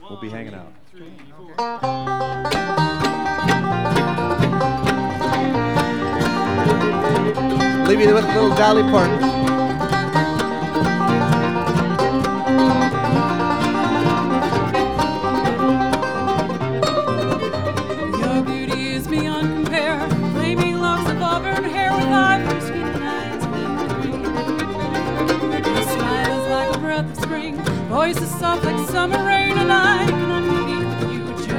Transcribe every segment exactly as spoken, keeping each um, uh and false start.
We'll be hanging out. Leave you with a little Dolly Parton. Your beauty is beyond compare. Flaming locks of auburn hair with ivory skin and eyes of green. Your smile is like a breath of spring. Voice is soft like summer rain, and I cannot believe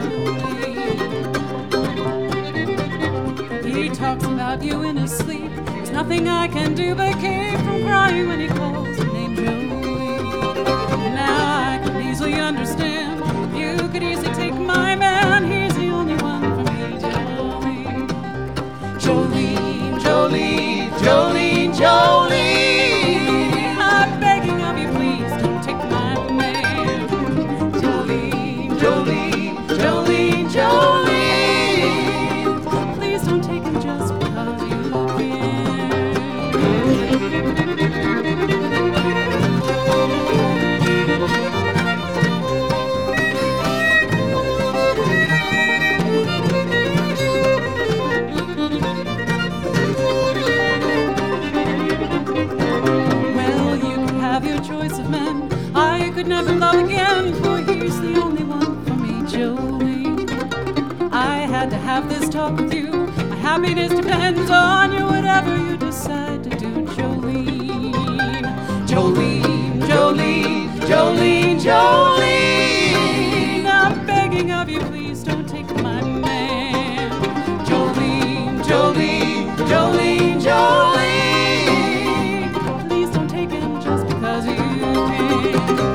you, Jolene. He talks about you in his sleep. There's nothing I can do but keep from crying when he calls your name, Jolene. Now I can easily understand. You could easily take my man. He's the only one for me, Jolene. Jolene, Jolene, Jolene, Jolene. I'm begging of you, please don't take my man. Jolene, Jolene, Jolene, Jolene. Please don't take him just because you Well, you can have your choice of men. I could never love again, for he's the only one for me, Jolene. I had to have this talk with you. My happiness depends on you, whatever you decide to do, Jolene. Jolene, Jolene, Jolene, Jolene. I'm begging of you, please don't take my man. Jolene, Jolene, Jolene, Jolene. Please don't take him just because you can.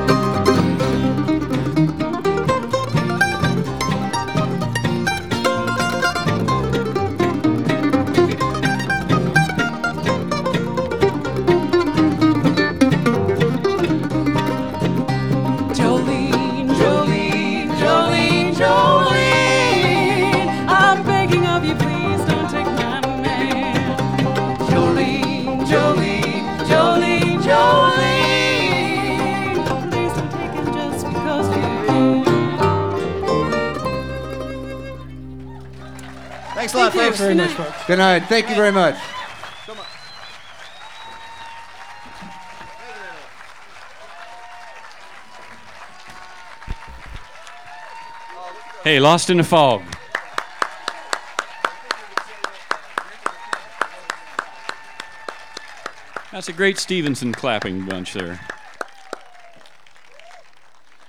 Jolene, Jolene, Jolene, Jolene. I'm begging of you, please don't take my man. Jolene, Jolene, Jolene, Jolene. Please don't take him just because you can. Thanks a lot, Thank you. folks. Very much, folks. Good night. Thank you very much. Hey, Lost in the Fog. That's a great Stevenson clapping bunch there.